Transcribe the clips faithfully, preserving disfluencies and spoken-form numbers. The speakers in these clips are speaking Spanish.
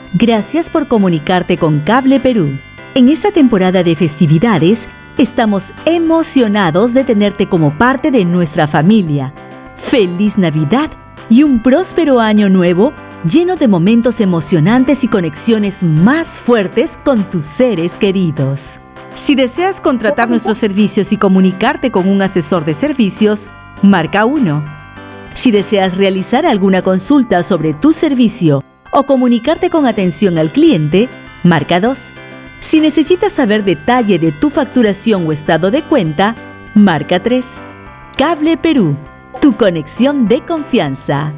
Gracias por comunicarte con Cable Perú. En esta temporada de festividades, estamos emocionados de tenerte como parte de nuestra familia. ¡Feliz Navidad y un próspero año nuevo lleno de momentos emocionantes y conexiones más fuertes con tus seres queridos! Si deseas contratar nuestros servicios y comunicarte con un asesor de servicios, marca uno. Si deseas realizar alguna consulta sobre tu servicio o comunicarte con atención al cliente, marca dos. Si necesitas saber detalle de tu facturación o estado de cuenta, marca tres. Cable Perú, tu conexión de confianza.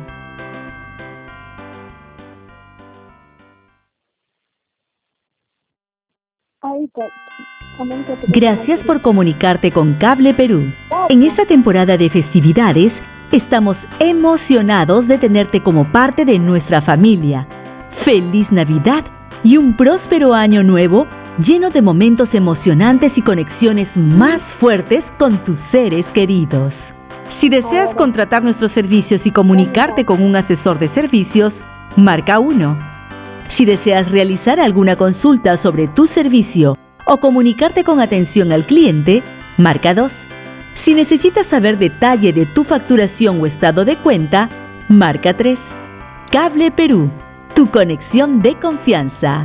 Gracias por comunicarte con Cable Perú. En esta temporada de festividades, estamos emocionados de tenerte como parte de nuestra familia. ¡Feliz Navidad y un próspero año nuevo lleno de momentos emocionantes y conexiones más fuertes con tus seres queridos! Si deseas contratar nuestros servicios y comunicarte con un asesor de servicios, marca uno. Si deseas realizar alguna consulta sobre tu servicio o comunicarte con atención al cliente, marca dos. Si necesitas saber detalle de tu facturación o estado de cuenta, marca tres. Cable Perú, tu conexión de confianza.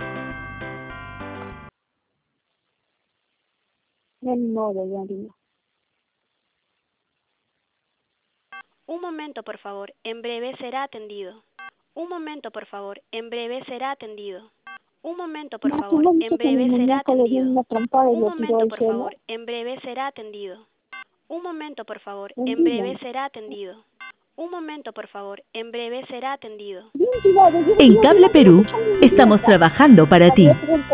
Un momento, por favor. En breve será atendido. Un momento, por favor. En breve será atendido. Un momento, por favor. En breve será atendido. Un momento, por favor. En breve será atendido. Un momento, por favor. En breve será atendido. Un momento, por favor. En breve será atendido. En Cable Perú, estamos trabajando para ti.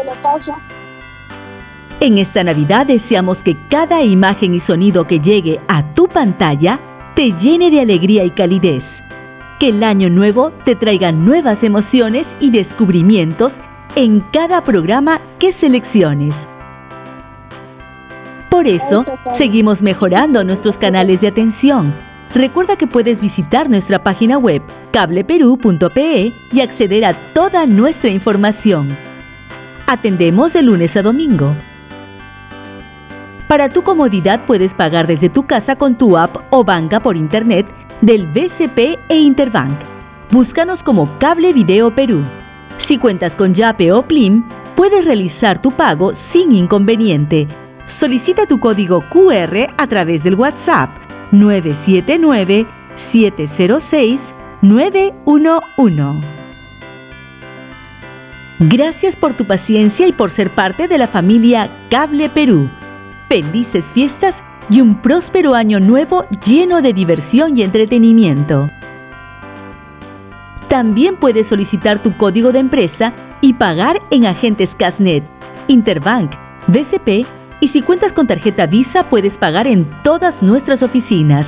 En esta Navidad deseamos que cada imagen y sonido que llegue a tu pantalla te llene de alegría y calidez. Que el año nuevo te traiga nuevas emociones y descubrimientos en cada programa que selecciones. Por eso, seguimos mejorando nuestros canales de atención. Recuerda que puedes visitar nuestra página web cable perú punto pe y acceder a toda nuestra información. Atendemos de lunes a domingo. Para tu comodidad puedes pagar desde tu casa con tu app o banca por internet del B C P e Interbank. Búscanos como Cable Video Perú. Si cuentas con Yape o Plim, puedes realizar tu pago sin inconveniente. Solicita tu código Q R a través del WhatsApp nueve siete nueve, siete cero seis, nueve uno uno. Gracias por tu paciencia y por ser parte de la familia Cable Perú. Felices fiestas y un próspero año nuevo lleno de diversión y entretenimiento. También puedes solicitar tu código de empresa y pagar en agentes Casnet, Interbank, B C P y si cuentas con tarjeta Visa puedes pagar en todas nuestras oficinas.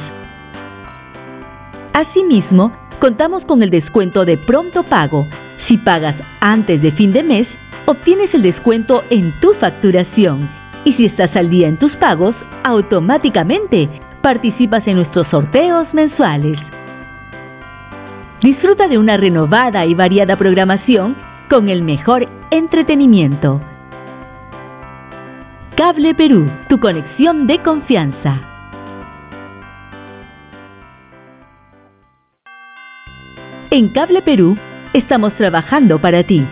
Asimismo, contamos con el descuento de pronto pago. Si pagas antes de fin de mes, obtienes el descuento en tu facturación. Y si estás al día en tus pagos, automáticamente participas en nuestros sorteos mensuales. Disfruta de una renovada y variada programación con el mejor entretenimiento. Cable Perú, tu conexión de confianza. En Cable Perú, estamos trabajando para ti.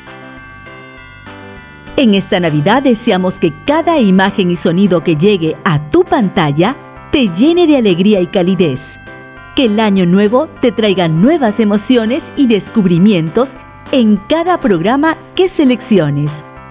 En esta Navidad deseamos que cada imagen y sonido que llegue a tu pantalla te llene de alegría y calidez. Que el año nuevo te traiga nuevas emociones y descubrimientos en cada programa que selecciones.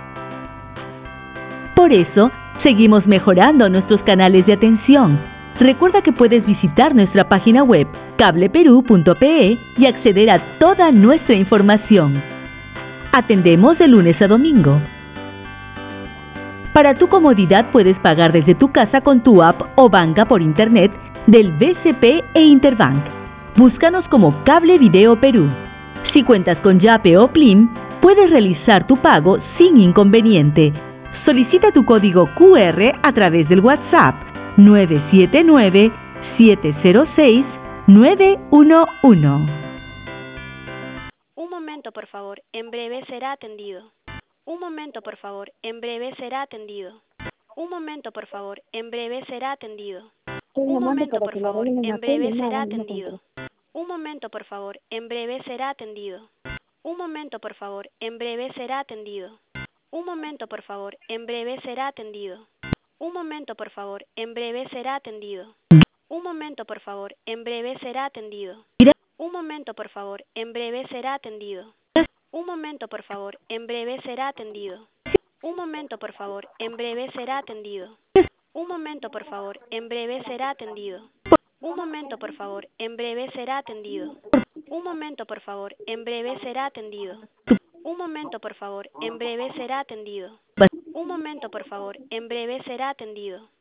Por eso, seguimos mejorando nuestros canales de atención. Recuerda que puedes visitar nuestra página web cable perú punto pe y acceder a toda nuestra información. Atendemos de lunes a domingo. Para tu comodidad puedes pagar desde tu casa con tu app o banca por internet del B C P e Interbank. Búscanos como Cable Video Perú. Si cuentas con Yape o Plim, puedes realizar tu pago sin inconveniente. Solicita tu código Q R a través del WhatsApp nueve siete nueve, siete cero seis, nueve uno uno. Un momento, por favor. En breve será atendido. Un momento, por favor. En breve será atendido. Un momento, por favor. En breve será atendido. Un momento, por favor. En breve será atendido. Un momento, por favor. En breve será atendido. Un momento, por favor. En breve será atendido. Un momento, por favor. En breve será atendido. Un momento, por favor. En breve será atendido. Un momento, por favor. En breve será atendido. Un momento, por favor. En breve será atendido. Un momento, por favor. En breve será atendido. Un momento, por favor. En breve será atendido. Un momento, por favor. En breve será atendido. Un momento, por favor. En breve será atendido. Un momento, por favor. En breve será atendido. Un momento, por favor. En breve será atendido. Un momento, por favor. En breve será atendido.